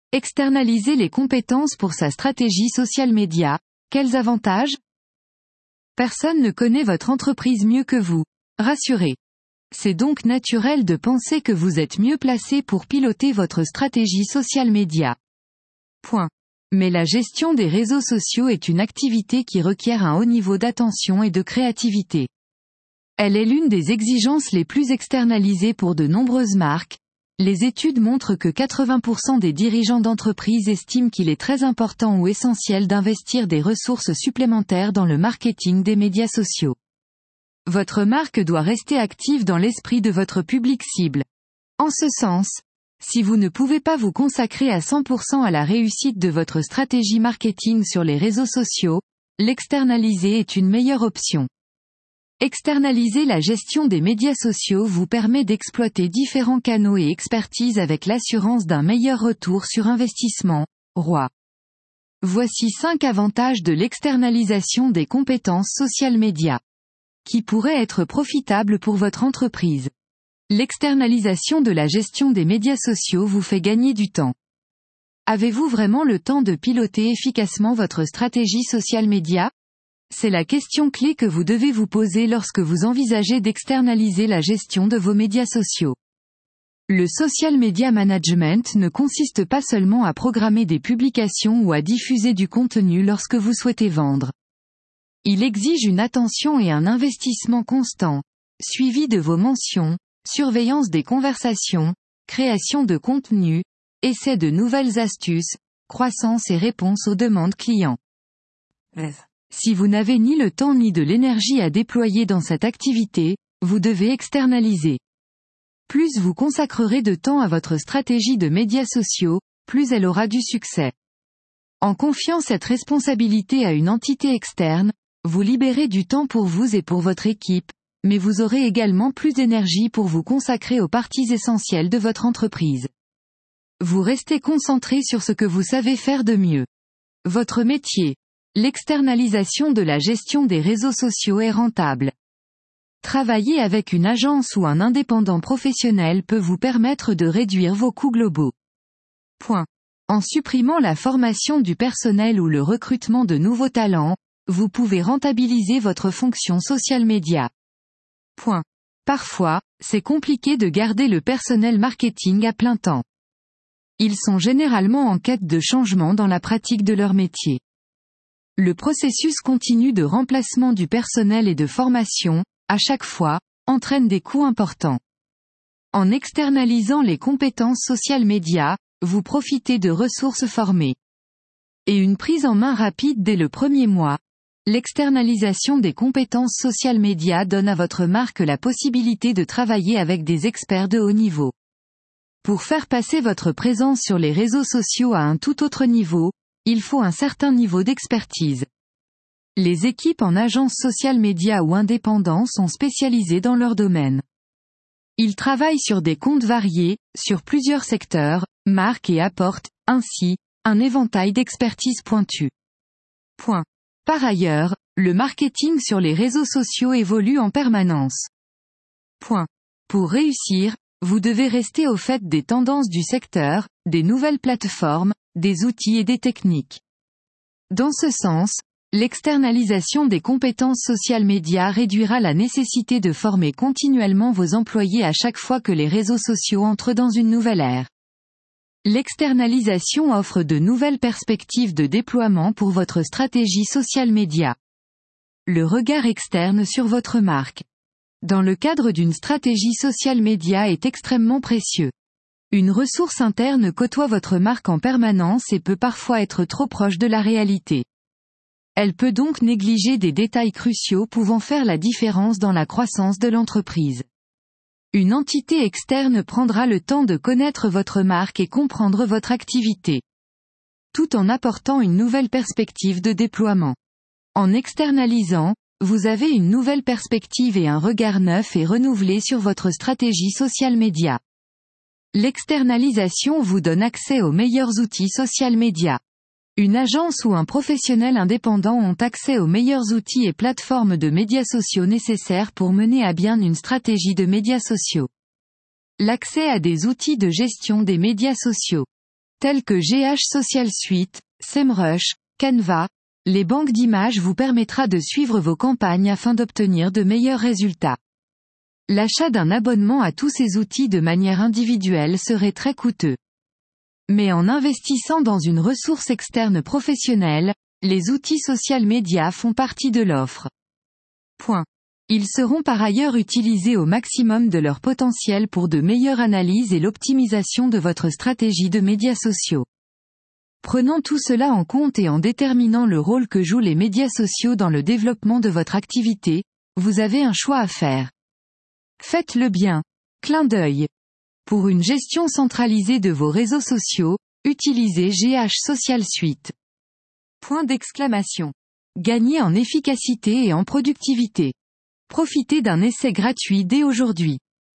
Externaliser les compétences pour sa stratégie social media, quels avantages? Personne ne connaît votre entreprise mieux que vous. Rassurez. C'est donc naturel de penser que vous êtes mieux placé pour piloter votre stratégie social media. Point. Mais la gestion des réseaux sociaux est une activité qui requiert un haut niveau d'attention et de créativité. Elle est l'une des exigences les plus externalisées pour de nombreuses marques. Les études montrent que 80% des dirigeants d'entreprises estiment qu'il est très important ou essentiel d'investir des ressources supplémentaires dans le marketing des médias sociaux. Votre marque doit rester active dans l'esprit de votre public cible. En ce sens, si vous ne pouvez pas vous consacrer à 100% à la réussite de votre stratégie marketing sur les réseaux sociaux, l'externaliser est une meilleure option. Externaliser la gestion des médias sociaux vous permet d'exploiter différents canaux et expertises avec l'assurance d'un meilleur retour sur investissement. ROI. Voici 5 avantages de l'externalisation des compétences social media, qui pourraient être profitables pour votre entreprise. L'externalisation de la gestion des médias sociaux vous fait gagner du temps. Avez-vous vraiment le temps de piloter efficacement votre stratégie social media? C'est la question clé que vous devez vous poser lorsque vous envisagez d'externaliser la gestion de vos médias sociaux. Le social media management ne consiste pas seulement à programmer des publications ou à diffuser du contenu lorsque vous souhaitez vendre. Il exige une attention et un investissement constant, suivi de vos mentions, surveillance des conversations, création de contenu, essai de nouvelles astuces, croissance et réponse aux demandes clients. Si vous n'avez ni le temps ni de l'énergie à déployer dans cette activité, vous devez externaliser. Plus vous consacrerez de temps à votre stratégie de médias sociaux, plus elle aura du succès. En confiant cette responsabilité à une entité externe, vous libérez du temps pour vous et pour votre équipe, mais vous aurez également plus d'énergie pour vous consacrer aux parties essentielles de votre entreprise. Vous restez concentré sur ce que vous savez faire de mieux. Votre métier. L'externalisation de la gestion des réseaux sociaux est rentable. Travailler avec une agence ou un indépendant professionnel peut vous permettre de réduire vos coûts globaux. Point. En supprimant la formation du personnel ou le recrutement de nouveaux talents, vous pouvez rentabiliser votre fonction social media. Point. Parfois, c'est compliqué de garder le personnel marketing à plein temps. Ils sont généralement en quête de changement dans la pratique de leur métier. Le processus continu de remplacement du personnel et de formation, à chaque fois, entraîne des coûts importants. En externalisant les compétences social media, vous profitez de ressources formées. Et une prise en main rapide dès le premier mois. L'externalisation des compétences social media donne à votre marque la possibilité de travailler avec des experts de haut niveau. Pour faire passer votre présence sur les réseaux sociaux à un tout autre niveau, il faut un certain niveau d'expertise. Les équipes en agence social media ou indépendants sont spécialisées dans leur domaine. Ils travaillent sur des comptes variés, sur plusieurs secteurs, marques et apportent, ainsi, un éventail d'expertise pointue. Point. Par ailleurs, le marketing sur les réseaux sociaux évolue en permanence. Point. Pour réussir, vous devez rester au fait des tendances du secteur, des nouvelles plateformes, des outils et des techniques. Dans ce sens, l'externalisation des compétences social media réduira la nécessité de former continuellement vos employés à chaque fois que les réseaux sociaux entrent dans une nouvelle ère. L'externalisation offre de nouvelles perspectives de déploiement pour votre stratégie social media. Le regard externe sur votre marque. Dans le cadre d'une stratégie social media est extrêmement précieux. Une ressource interne côtoie votre marque en permanence et peut parfois être trop proche de la réalité. Elle peut donc négliger des détails cruciaux pouvant faire la différence dans la croissance de l'entreprise. Une entité externe prendra le temps de connaître votre marque et comprendre votre activité, tout en apportant une nouvelle perspective de déploiement. En externalisant, vous avez une nouvelle perspective et un regard neuf et renouvelé sur votre stratégie social media. L'externalisation vous donne accès aux meilleurs outils social media. Une agence ou un professionnel indépendant ont accès aux meilleurs outils et plateformes de médias sociaux nécessaires pour mener à bien une stratégie de médias sociaux. L'accès à des outils de gestion des médias sociaux. tels que GH Social Suite, SEMrush, Canva, les banques d'images vous permettra de suivre vos campagnes afin d'obtenir de meilleurs résultats. L'achat d'un abonnement à tous ces outils de manière individuelle serait très coûteux. Mais en investissant dans une ressource externe professionnelle, les outils social media font partie de l'offre. Point. Ils seront par ailleurs utilisés au maximum de leur potentiel pour de meilleures analyses et l'optimisation de votre stratégie de médias sociaux. Prenant tout cela en compte et en déterminant le rôle que jouent les médias sociaux dans le développement de votre activité, vous avez un choix à faire. Faites-le bien. Clin d'œil. Pour une gestion centralisée de vos réseaux sociaux, utilisez GH Social Suite. Point d'exclamation. Gagnez en efficacité et en productivité. Profitez d'un essai gratuit dès aujourd'hui.